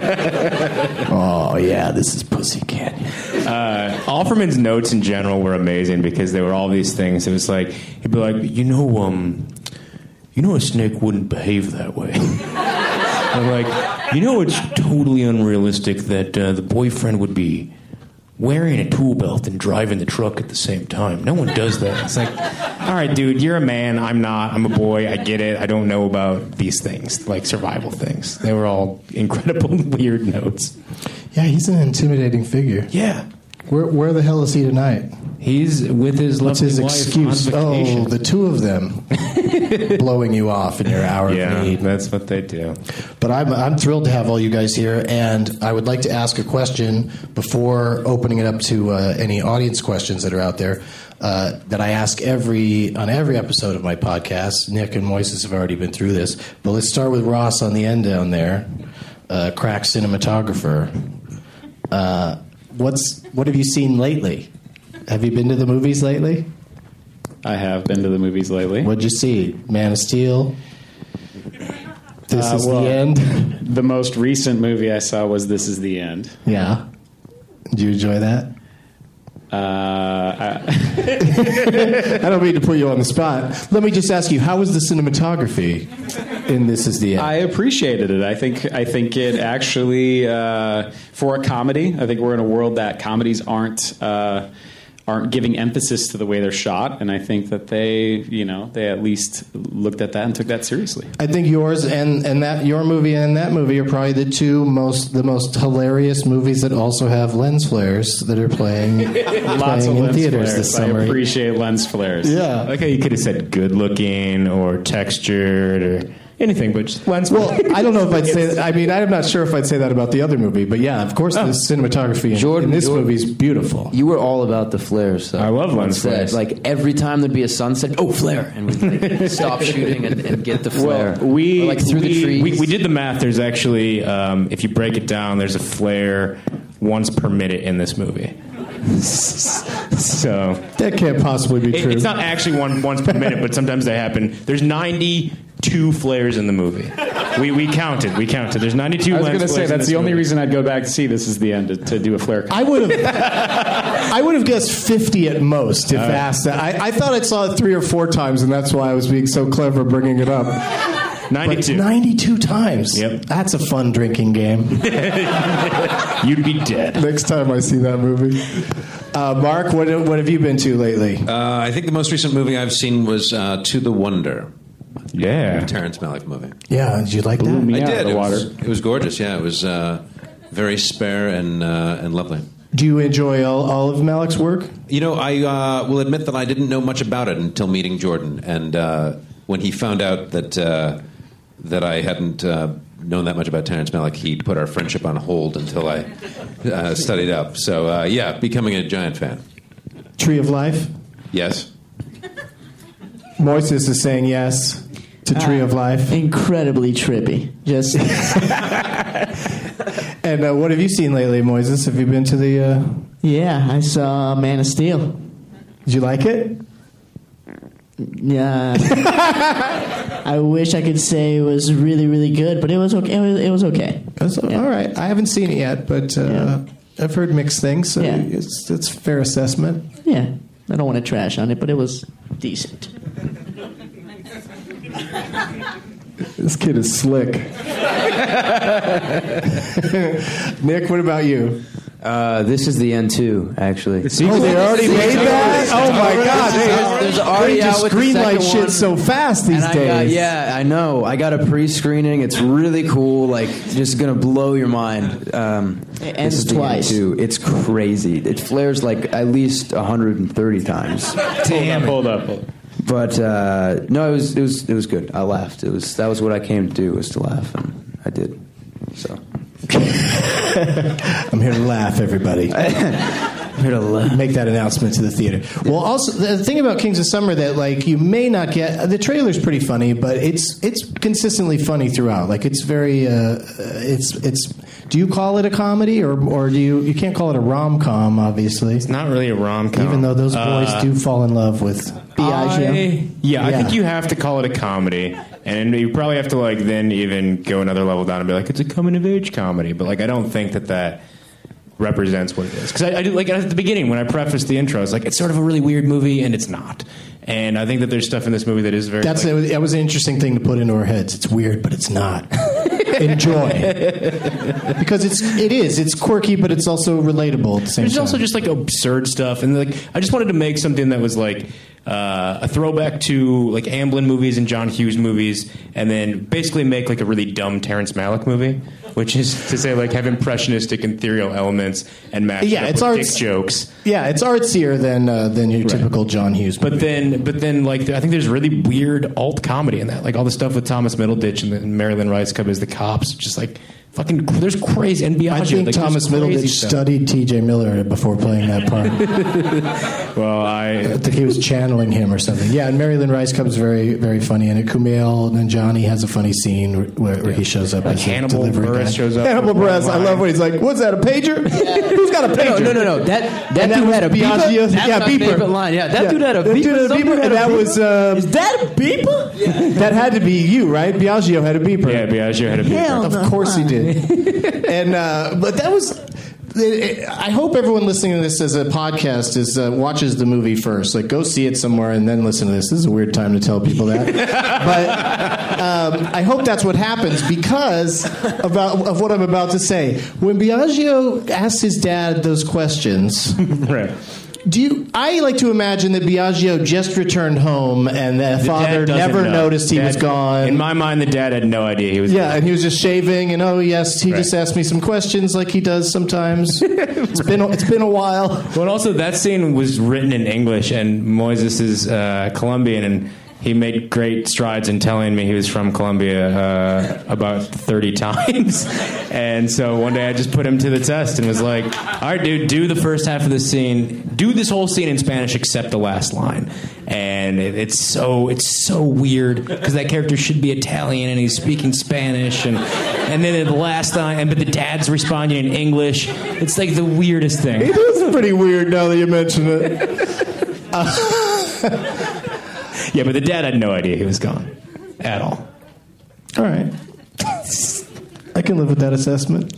Speaker 10: Oh, yeah, this is Pussy Canyon.
Speaker 11: Uh, Offerman's notes in general were amazing because they were all these things. It was like, he'd be like, you know, um, you know a snake wouldn't behave that way. I'm like, you know it's totally unrealistic that uh, the boyfriend would be wearing a tool belt and driving the truck at the same time. No one does that. It's like, all right, dude, you're a man. I'm not. I'm a boy. I get it. I don't know about these things, like survival things. They were all incredible, weird notes.
Speaker 10: Yeah, he's an intimidating figure.
Speaker 11: Yeah.
Speaker 10: Where, where the hell is he tonight?
Speaker 11: He's with his
Speaker 10: What's
Speaker 11: lovely
Speaker 10: his
Speaker 11: wife
Speaker 10: excuse?
Speaker 11: on vacation.
Speaker 10: Oh, the two of them blowing you off in your hour
Speaker 11: Yeah,
Speaker 10: of need.
Speaker 11: that's what they do.
Speaker 10: But I'm, I'm thrilled to have all you guys here, and I would like to ask a question before opening it up to uh, any audience questions that are out there uh, that I ask every on every episode of my podcast. Nick and Moises have already been through this, but let's start with Ross on the end down there, uh, crack cinematographer. Uh, what's what have you seen lately? Have you been to the movies lately?
Speaker 13: I have been to the movies lately.
Speaker 10: What'd you see? Man of Steel? This
Speaker 13: Uh,
Speaker 10: is
Speaker 13: well,
Speaker 10: the end?
Speaker 13: The most recent movie I saw was This Is the End.
Speaker 10: Yeah. Did you enjoy that?
Speaker 13: Uh, I,
Speaker 10: I don't mean to put you on the spot. Let me just ask you, how was the cinematography in This Is the End?
Speaker 13: I appreciated it. I think I think it actually, uh, for a comedy, I think we're in a world that comedies aren't uh, aren't giving emphasis to the way they're shot, and I think that they, you know, they at least looked at that and took that seriously.
Speaker 10: I think yours and, and that your movie and that movie are probably the two most the most hilarious movies that also have lens flares that are playing,
Speaker 13: Lots
Speaker 10: playing
Speaker 13: of
Speaker 10: in
Speaker 13: lens
Speaker 10: theaters
Speaker 13: flares.
Speaker 10: this summer.
Speaker 13: I appreciate lens flares.
Speaker 10: Yeah.
Speaker 11: I like how you could have said good looking or textured or anything, but just lens.
Speaker 10: Well, I don't know if I'd say that. I mean, I'm not sure if I'd say that about the other movie, but yeah, of course,
Speaker 11: Oh.
Speaker 10: the cinematography in,
Speaker 12: Jordan,
Speaker 10: in this
Speaker 12: Jordan.
Speaker 10: movie is beautiful.
Speaker 12: You were all about the flares. So
Speaker 11: I love lens
Speaker 12: Said,
Speaker 11: flares.
Speaker 12: Like every time there'd be a sunset, oh flare, and we'd like, stop shooting and, and get the flare.
Speaker 11: Well, we,
Speaker 12: Or, like through
Speaker 11: we,
Speaker 12: the trees.
Speaker 11: we we did the math. There's actually, um, if you break it down, there's a flare once per minute in this movie. So
Speaker 10: That can't possibly be
Speaker 11: it-
Speaker 10: true.
Speaker 11: it's not actually one once per minute, but sometimes they happen. There's ninety-two flares in the movie. We we counted. We counted. There's ninety-two.
Speaker 13: I was
Speaker 11: going to
Speaker 13: say that's the only reason I'd go back to see This Is the End to, to do a flare.
Speaker 10: I would have, I would have guessed fifty at most if
Speaker 11: Uh,
Speaker 10: asked. That I, I thought I saw it three or four times, and that's why I was being so clever bringing it up.
Speaker 11: ninety-two.
Speaker 10: But ninety-two times.
Speaker 11: Yep.
Speaker 10: That's a fun drinking game.
Speaker 11: You'd be dead.
Speaker 10: Next time I see that movie. Uh, Mark, what what have you been to lately?
Speaker 14: Uh, I think the most recent movie I've seen was uh, To the Wonder.
Speaker 11: Yeah.
Speaker 14: Terrence Malick movie.
Speaker 10: Yeah, did you like that?
Speaker 13: Blew me
Speaker 14: I
Speaker 13: out
Speaker 14: did.
Speaker 13: of the
Speaker 14: it,
Speaker 13: water.
Speaker 14: was, it was gorgeous. Yeah, it was uh, very spare and uh, and lovely.
Speaker 10: Do you enjoy all, all of Malick's work?
Speaker 14: You know, I uh, will admit that I didn't know much about it until meeting Jordan, and uh, when he found out that uh, that I hadn't uh, known that much about Terrence Malick, he put our friendship on hold until I uh, studied up. So, uh, yeah, becoming a giant fan.
Speaker 10: Tree of Life?
Speaker 14: Yes.
Speaker 10: Moises is saying yes to Tree
Speaker 16: Uh,
Speaker 10: of Life.
Speaker 16: Incredibly trippy. Just
Speaker 10: And uh, what have you seen lately, Moises? Have you been to the... Uh...
Speaker 16: yeah, I saw Man of Steel.
Speaker 10: Did you like it?
Speaker 16: Yeah. I wish I could say it was really, really good, but it was okay. It was, it was okay.
Speaker 10: That's all right. I haven't seen it yet, but uh,
Speaker 16: Yeah.
Speaker 10: I've heard mixed things, so
Speaker 16: Yeah.
Speaker 10: it's, it's a fair assessment.
Speaker 16: Yeah, I don't want to trash on it, but it was decent.
Speaker 10: This kid is slick. Nick, what about you?
Speaker 12: Uh, this is the end too, actually.
Speaker 10: Oh, they already made that? Oh my God!
Speaker 12: There's, there's already
Speaker 10: they just
Speaker 12: out with the
Speaker 10: greenlight
Speaker 12: second
Speaker 10: shit
Speaker 12: one.
Speaker 10: so fast these
Speaker 12: And I
Speaker 10: days.
Speaker 12: got, yeah, I know. I got a pre-screening. It's really cool. Like, just gonna blow your mind. Um,
Speaker 16: It
Speaker 12: this
Speaker 16: ends
Speaker 12: is the end,
Speaker 16: twice.
Speaker 12: too. It's crazy. It flares like at least one hundred thirty times.
Speaker 11: Damn, hold up. Hold up.
Speaker 12: But uh, no, it was it was it was good. I laughed. It was that was what I came to do, was to laugh, and I did. So.
Speaker 10: I'm here to laugh, everybody.
Speaker 12: I'm here to laugh.
Speaker 10: Make that announcement to the theater. Well, also the thing about Kings of Summer that like you may not get the trailer's pretty funny, but it's it's consistently funny throughout. Like it's very uh, it's it's. Do you call it a comedy or or do you you can't call it a rom com? Obviously,
Speaker 11: It's not really a rom-com.
Speaker 10: even though those boys
Speaker 11: Uh,
Speaker 10: do fall in love with
Speaker 16: Biagio.
Speaker 11: I- yeah, I
Speaker 10: Yeah.
Speaker 11: think you have to call it a comedy, and you probably have to like then even go another level down and be like, it's a coming of age comedy. But like, I don't think that that represents what it is, because I, I do like at the beginning when I prefaced the intro, it's like it's sort of a really weird movie, and it's not. And I think that there's stuff in this movie that is very.
Speaker 10: That's
Speaker 11: like,
Speaker 10: a, that was an interesting thing to put into our heads. It's weird, but it's not. Enjoy, because it's it is it's quirky, but it's also relatable at the same
Speaker 11: There's
Speaker 10: time.
Speaker 11: also just like absurd stuff, and like I just wanted to make something that was like uh, a throwback to like Amblin movies and John Hughes movies, and then basically make like a really dumb Terrence Malick movie, which is to say like have impressionistic and ethereal elements and match
Speaker 10: Yeah,
Speaker 11: it up
Speaker 10: it's
Speaker 11: with
Speaker 10: arts-
Speaker 11: dick jokes.
Speaker 10: Yeah, it's artsier than uh, than your typical John Hughes.
Speaker 11: But then, but then, like I think there's really weird alt comedy in that, like all the stuff with Thomas Middleditch and, and Marilyn Rice Cub as the cops, just like fucking. There's crazy and Biagio.
Speaker 10: I think
Speaker 11: like,
Speaker 10: Thomas
Speaker 11: there's crazy
Speaker 10: Middleditch
Speaker 11: stuff.
Speaker 10: studied T J Miller before playing that part.
Speaker 11: Well, I,
Speaker 10: I think he was channeling him or something. Yeah, and Marilyn Rice Cub is very, very funny. And Kumail Nanjiani has a funny scene where, where he shows up
Speaker 11: Like
Speaker 10: as
Speaker 11: Hannibal
Speaker 10: a delivery
Speaker 11: Buress
Speaker 10: guy.
Speaker 11: shows up
Speaker 10: Hannibal
Speaker 11: with
Speaker 10: Buress.
Speaker 11: one
Speaker 10: I love
Speaker 11: line.
Speaker 10: when he's like, "What's that? A pager? Who's got a pager?"
Speaker 12: No, no, no, no. That that
Speaker 10: And
Speaker 12: dude
Speaker 10: was
Speaker 12: had a beeper.
Speaker 10: Biagio-
Speaker 12: That's
Speaker 10: yeah,
Speaker 12: my
Speaker 10: beeper.
Speaker 12: favorite line. Yeah, that
Speaker 10: Yeah.
Speaker 12: dude had a
Speaker 10: That
Speaker 12: beeper.
Speaker 10: dude had a
Speaker 12: Someone
Speaker 10: beeper,
Speaker 12: had
Speaker 10: and
Speaker 12: a
Speaker 10: that
Speaker 12: beeper.
Speaker 10: was um,
Speaker 16: Is that a beeper?
Speaker 10: that had to be you, right? Biagio had a beeper.
Speaker 11: Yeah, Biagio had a beeper.
Speaker 16: Hell
Speaker 10: Of
Speaker 16: no.
Speaker 10: course he did. and uh, but that was. I hope everyone listening to this as a podcast is uh, watches the movie first. Like, go see it somewhere and then listen to this. This is a weird time to tell people that, but um, I hope that's what happens because about of what I'm about to say. When Biagio asked his dad those questions,
Speaker 11: Right.
Speaker 10: do you? I like to imagine that Biagio just returned home and the,
Speaker 11: The
Speaker 10: father
Speaker 11: dad doesn't
Speaker 10: never
Speaker 11: know.
Speaker 10: noticed he
Speaker 11: Dad-
Speaker 10: was gone.
Speaker 11: In my mind, the dad had no idea he was.
Speaker 10: Yeah, and he was just shaving, and oh yes, he
Speaker 11: Right.
Speaker 10: just asked me some questions like he does sometimes. it's been it's been a while.
Speaker 11: Well, and also that scene was written in English, and Moises is uh, Colombian, and he made great strides in telling me he was from Colombia uh, about thirty times. And so one day I just put him to the test and was like, all right, dude, do the first half of the scene. Do this whole scene in Spanish except the last line. And it, it's so it's so weird because that character should be Italian and he's speaking Spanish. And, and then the last line, but the dad's responding in English. It's like the weirdest thing.
Speaker 10: It is pretty weird now that you mention it. Uh,
Speaker 11: Yeah, but the dad had no idea he was gone at all.
Speaker 10: all right, I can live with that assessment.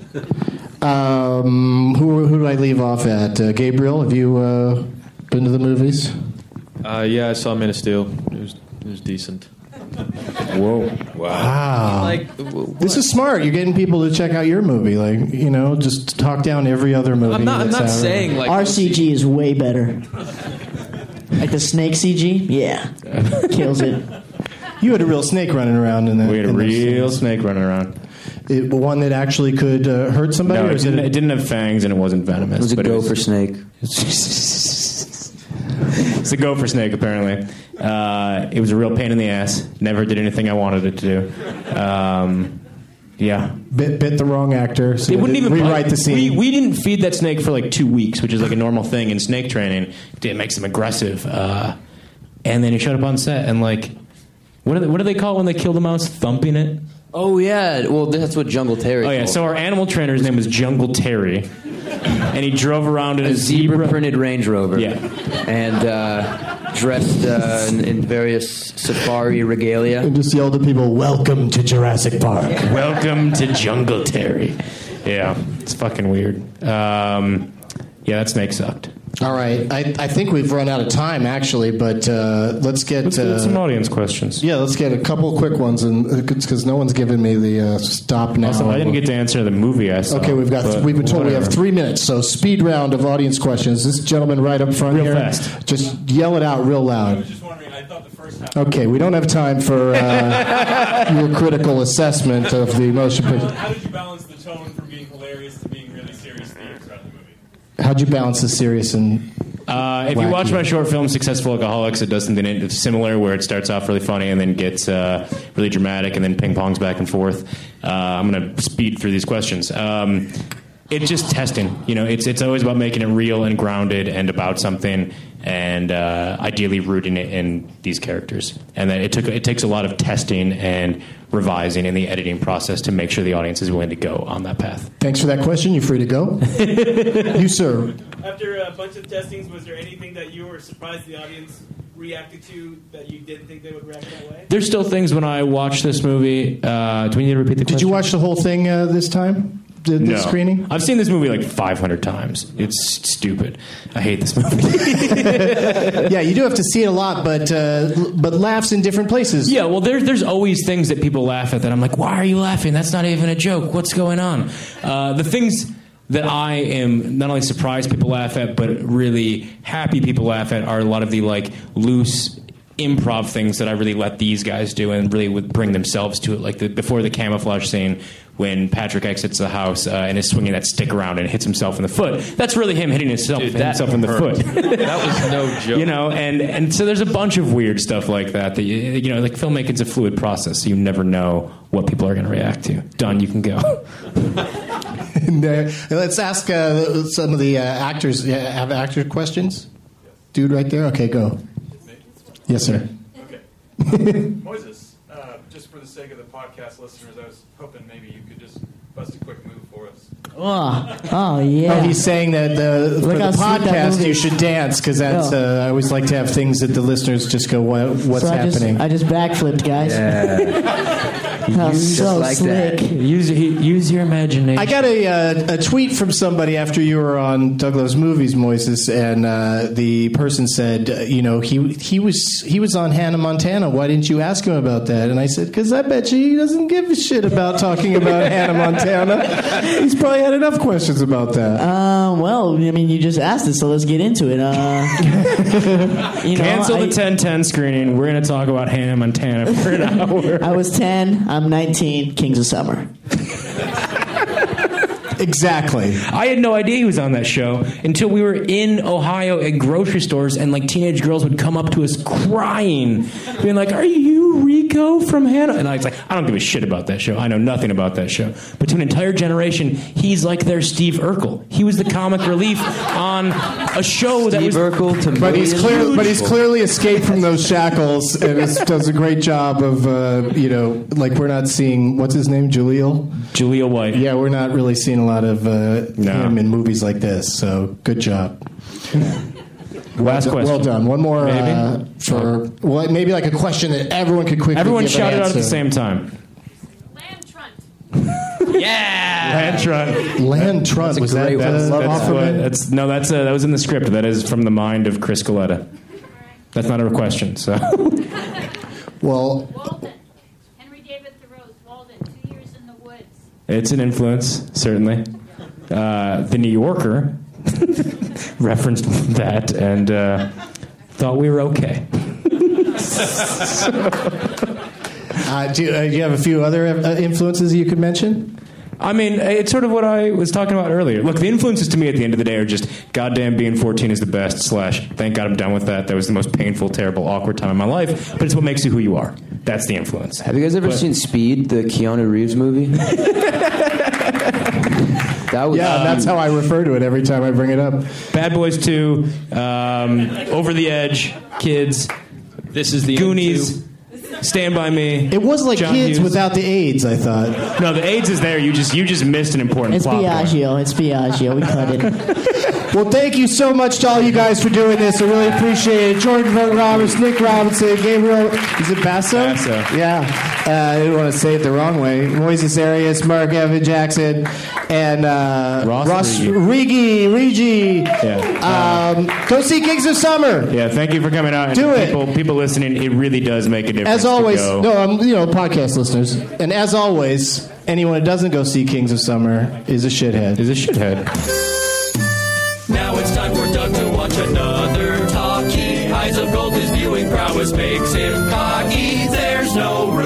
Speaker 10: Um, who who do I leave off at? Uh, Gabriel, have you uh, been to the movies?
Speaker 15: Uh, yeah, I saw Man of Steel. It was it was decent.
Speaker 11: Whoa!
Speaker 10: Wow,
Speaker 15: Like,
Speaker 10: this is smart. You're getting people to check out your movie, like you know, just talk down every other movie.
Speaker 15: I'm not. I'm
Speaker 10: that's
Speaker 15: not
Speaker 10: out.
Speaker 15: saying like
Speaker 16: Our C G is way better. Like the snake C G, yeah, kills it.
Speaker 10: You had a real snake running around in that.
Speaker 11: We had a
Speaker 10: in those
Speaker 11: real
Speaker 10: scenes.
Speaker 11: snake running around.
Speaker 10: It, one that actually could uh, hurt somebody.
Speaker 11: No,
Speaker 10: or
Speaker 11: it
Speaker 10: is
Speaker 11: didn't,
Speaker 10: it
Speaker 11: it didn't have fangs and it wasn't venomous.
Speaker 12: It was a
Speaker 11: but
Speaker 12: gopher snake.
Speaker 11: It's a gopher snake, apparently. Uh, it was a real pain in the ass. Never did anything I wanted it to do. Um, yeah.
Speaker 10: bit, bit the wrong actor? So
Speaker 11: They wouldn't even
Speaker 10: rewrite
Speaker 11: bite.
Speaker 10: the scene.
Speaker 11: We, we didn't feed that snake for like two weeks, which is like a normal thing in snake training. It makes them aggressive. Uh, and then he showed up on set and like, what do they, what do they call it when they kill the mouse? Thumping it?
Speaker 12: Oh yeah, well that's what Jungle Terry.
Speaker 11: Oh yeah.
Speaker 12: called.
Speaker 11: So our animal trainer's name was Jungle Terry, and he drove around in a,
Speaker 12: a zebra,
Speaker 11: zebra
Speaker 12: printed Range Rover.
Speaker 11: Yeah.
Speaker 12: and uh, dressed uh, in, in various safari regalia.
Speaker 10: And just yelled at people, "Welcome to Jurassic Park."
Speaker 11: Welcome to Jungle Terry. Yeah, it's fucking weird. Um, yeah, that snake sucked.
Speaker 10: All right. I, I think we've run out of time, actually, but uh, let's get...
Speaker 11: Let's
Speaker 10: uh,
Speaker 11: get some audience questions.
Speaker 10: Yeah, let's get a couple quick ones, and because no one's given me the uh, stop now.
Speaker 11: Also, I didn't get to answer the movie I saw.
Speaker 10: Okay, we've got. Th- we've been told whatever. we have three minutes, so speed round of audience questions. This gentleman right up front
Speaker 11: real
Speaker 10: here,
Speaker 11: fast.
Speaker 10: Just yell it out real loud.
Speaker 8: I was just wondering. I thought the first half.
Speaker 10: Okay, we don't have time for uh, your critical assessment of the motion picture.
Speaker 8: How did you balance the tone from being hilarious to being really serious themes throughout the movie?
Speaker 10: How'd you balance the serious and?
Speaker 11: Uh, if
Speaker 10: wacky?
Speaker 11: you watch my short film "Successful Alcoholics," it does something similar where it starts off really funny and then gets uh, really dramatic and then ping pongs back and forth. Uh, I'm going to speed through these questions. Um, it's just testing, you know. It's it's always about making it real and grounded and about something, and uh, ideally rooting it in these characters. And that it took it takes a lot of testing and revising in the editing process to make sure the audience is willing to go on that path.
Speaker 10: Thanks for that question. You're free to go. You, sir.
Speaker 8: After a bunch of testings, was there anything that you were surprised the audience reacted to that you didn't think they would react that way?
Speaker 11: There's still things when I watch this movie. Uh, do we need to repeat the question?
Speaker 10: Did you watch the whole thing uh, this time? The, the
Speaker 11: no.
Speaker 10: screening?
Speaker 11: I've seen this movie like five hundred times. It's stupid. I hate this movie.
Speaker 10: Yeah, you do have to see it a lot, but uh, but laughs in different places.
Speaker 11: Yeah, well, there's there's always things that people laugh at that I'm like, why are you laughing? That's not even a joke. What's going on? Uh, the things that I am not only surprised people laugh at, but really happy people laugh at are a lot of the like loose improv things that I really let these guys do and really would bring themselves to it. Like the, before the camouflage scene, when Patrick exits the house uh, and is swinging that stick around and hits himself in the foot. That's really him hitting himself,
Speaker 15: Dude, that
Speaker 11: himself in the
Speaker 15: hurt.
Speaker 11: foot.
Speaker 15: That was no joke.
Speaker 11: You know, and, and so there's a bunch of weird stuff like that. That you, you know, like filmmaking's a fluid process. So you never know what people are going to react to. Done. You can go.
Speaker 10: And, uh, let's ask uh, some of the uh, actors. Uh, have actor questions? Dude, right there. Okay, go. Yes, sir.
Speaker 8: Okay. Moses, uh, just for the sake of the podcast listeners, I was hoping maybe you could just bust a quick move for us.
Speaker 16: Oh, oh yeah.
Speaker 10: Oh, he's saying that the, for the
Speaker 16: how sweet that
Speaker 10: podcast
Speaker 16: movie
Speaker 10: you
Speaker 16: is.
Speaker 10: should dance because that's. Uh, I always like to have things that the listeners just go, what, "What's
Speaker 16: so I
Speaker 10: happening?"
Speaker 16: Just, I just backflipped, guys.
Speaker 12: Yeah.
Speaker 16: That was so
Speaker 12: like
Speaker 16: slick.
Speaker 12: that.
Speaker 11: Use use your imagination.
Speaker 10: I got a uh, a tweet from somebody after you were on Doug Loves Movies, Moises, and uh, the person said, uh, you know, he he was he was on Hannah Montana. Why didn't you ask him about that? And I said, because I bet you he doesn't give a shit about talking about Hannah Montana. He's probably had enough questions about that.
Speaker 16: Uh, well, I mean, you just asked it, so let's get into it. Uh, you know,
Speaker 11: Cancel
Speaker 16: I,
Speaker 11: the ten ten screening. We're going to talk about Hannah Montana for an hour.
Speaker 16: I was ten. I'm nineteen. Kings of Summer.
Speaker 10: Exactly.
Speaker 11: I had no idea he was on that show until we were in Ohio at grocery stores and like teenage girls would come up to us crying, being like, "Are you Rico from Hannah?" And I was like, I don't give a shit about that show. I know nothing about that show. But to an entire generation, he's like their Steve Urkel. He was the comic relief on a show that
Speaker 12: Steve
Speaker 11: was
Speaker 12: Urkel to
Speaker 10: But he's
Speaker 12: millions
Speaker 10: clear,
Speaker 12: of
Speaker 10: but he's
Speaker 12: people.
Speaker 10: clearly escaped from those shackles and is, does a great job of, uh, you know, like we're not seeing what's his name, Jaleel.
Speaker 11: Jaleel White.
Speaker 10: Yeah, we're not really seeing a lot of uh,
Speaker 11: No.
Speaker 10: him in movies like this. So good job.
Speaker 11: Last
Speaker 10: well,
Speaker 11: question.
Speaker 10: Well done. One more
Speaker 11: Maybe?
Speaker 10: uh, for well, maybe like a question that everyone could quickly.
Speaker 11: Everyone
Speaker 10: give
Speaker 11: shout
Speaker 10: an
Speaker 11: it out at the
Speaker 10: answer.
Speaker 11: same time.
Speaker 15: Yeah.
Speaker 11: Land Trunt.
Speaker 10: Land Trunt was that
Speaker 12: great one.
Speaker 10: uh,
Speaker 12: Love
Speaker 11: That's
Speaker 12: that.
Speaker 11: what, that's, no, that's uh, that was in the script. That is from the mind of Chris Coletta. That's not a question. So,
Speaker 10: well,
Speaker 17: Walden. Henry David Thoreau's Walden, Two Years in the Woods.
Speaker 11: it's an influence, certainly. Uh, the New Yorker referenced that and uh, thought we were okay.
Speaker 10: uh, do, uh, do you have a few other uh, influences you could mention?
Speaker 11: I mean, it's sort of what I was talking about earlier. Look, the influences to me at the end of the day are just, goddamn, being fourteen is the best, slash, thank God I'm done with that. That was the most painful, terrible, awkward time of my life. But it's what makes you who you are. That's the influence.
Speaker 12: Have you guys ever
Speaker 11: But-
Speaker 12: seen Speed, the Keanu Reeves movie? That was,
Speaker 10: Yeah, that's how I refer to it every time I bring it up.
Speaker 11: Bad Boys two, um, Over the Edge, Kids,
Speaker 15: This is the
Speaker 11: Goonies, Stand By Me.
Speaker 10: It was like
Speaker 11: John
Speaker 10: Kids
Speaker 11: Hughes.
Speaker 10: without the AIDS, I thought.
Speaker 11: No, the AIDS is there. You just you just missed an important
Speaker 16: It's
Speaker 11: plot point.
Speaker 16: Biagio. It's Biagio. We cut it.
Speaker 10: Well, thank you so much to all you guys for doing this. I really appreciate it. Jordan Vogt Roberts, Nick Robinson, Gabriel. Is it Basso?
Speaker 11: Basso.
Speaker 10: Yeah. Uh, I didn't want to say it the wrong way. Moises Arias, Mark Evan Jackson, and uh,
Speaker 11: Ross
Speaker 10: Ross
Speaker 11: Rigi.
Speaker 10: Rigi. Rigi.
Speaker 11: Yeah.
Speaker 10: Um, go see Kings of Summer.
Speaker 11: Yeah, thank you for coming out. And
Speaker 10: Do it.
Speaker 11: people, people listening, it really does make a difference.
Speaker 10: As always,
Speaker 11: to go.
Speaker 10: no, um, you know, podcast listeners, and as always, anyone who doesn't go see Kings of Summer is a shithead.
Speaker 11: Is a shithead.
Speaker 8: Now it's time for Doug to watch another talkie. Eyes of gold, his viewing prowess makes him cocky. There's no